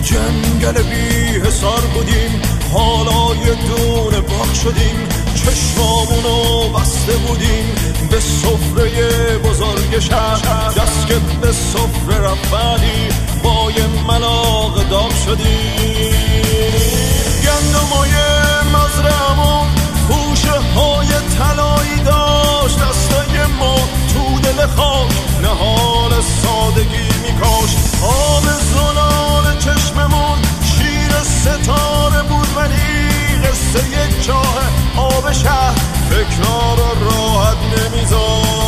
جنگل بی حسار بودیم، حالا یه دونه باغ شدیم. چشمامونو بسته بودیم به سفره بزرگ شهر، دست که به سفره رفتی با یه ملاق داغ شدیم. گندمای مزرعمون خوشه های طلایی داشت، دستای ما تو دل خاک نهال سادگی میکاش. آب زلال چشممون شیر ستاره بود، ولی قصه یک چاه آب شهر فکرها رو راحت نمیذاشت.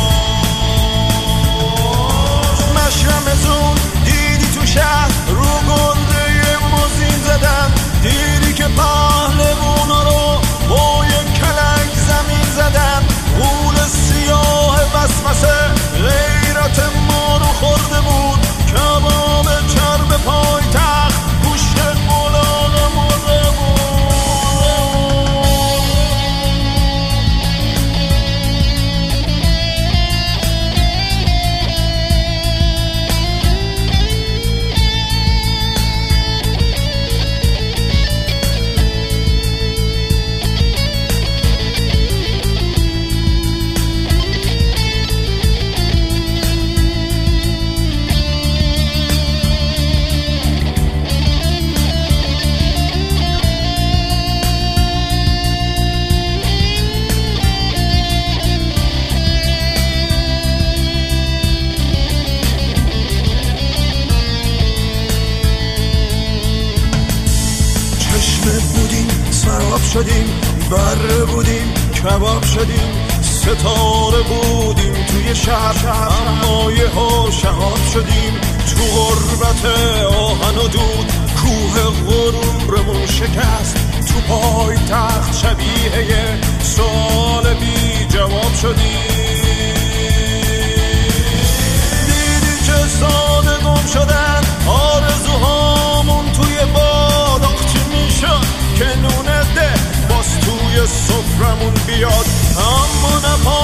مشرمتون دیدی تو شهر رو گرده موزین زدن، دیدی که پهلوانا رو با یک کلنگ زمین زدن. غول سیاه وسوسه غیرت ما رو خورده بود، کباب چرب پای تخت گوشت الاغ مرده بود. شدیم بره بودیم، کباب شدیم، ستاره بودیم توی شهر، اما یه ها شهاب شدیم. تو غربت آهن و دود کوه غرورمون شکست، تو پای تخت شبیه یه سوال بی جواب شدیم. دیدی چه ساده گم شدن آرزوهامون توی باد، آخ چی میشد که نونه ده باز توی سفرمون بیاد، اما نپا